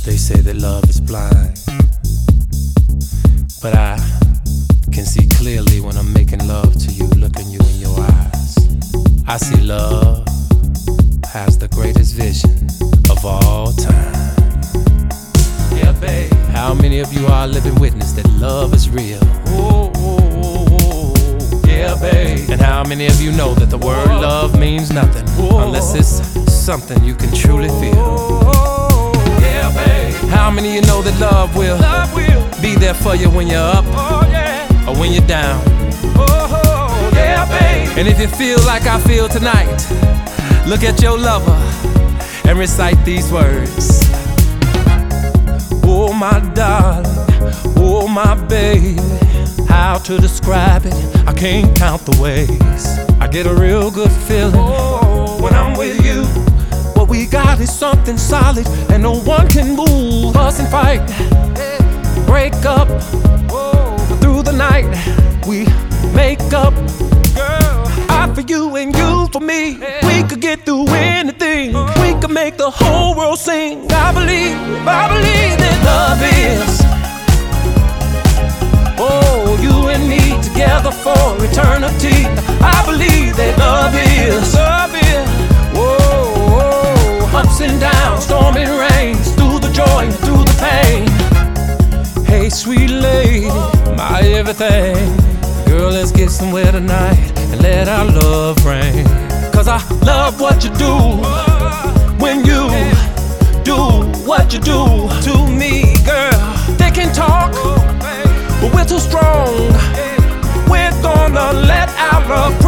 They say that love is blind, but I can see clearly when I'm making love to you, looking you in your eyes. I see love has the greatest vision of all time. Yeah, babe. How many of you are living witness that love is real? Ooh, ooh, ooh. Yeah, babe. And how many of you know that the word love means nothing unless it's something you can truly feel? Yeah, babe. How many of you know that love will be there for you when you're up or when you're down? Yeah, babe. And if you feel like I feel tonight, look at your lover and recite these words. Oh my darling, oh my baby, how to describe it? I can't count the ways. I get a real good feeling when I'm with you. What we got is something solid, and no one can move us and fight. Break up, through the night we make up. Girl, I for you and you for me. We could get through anything. We could make the whole world sing. I believe that love is. Oh, you and me together for eternity. I believe that love is. Whoa, ups and downs, storm and rains, through the joy and through the pain. Hey, sweet lady, my everything. Girl, let's get somewhere tonight and let our love rain. Cause I love what you do when you do what you do to me, girl. They can talk, but we're too strong. We're gonna let our love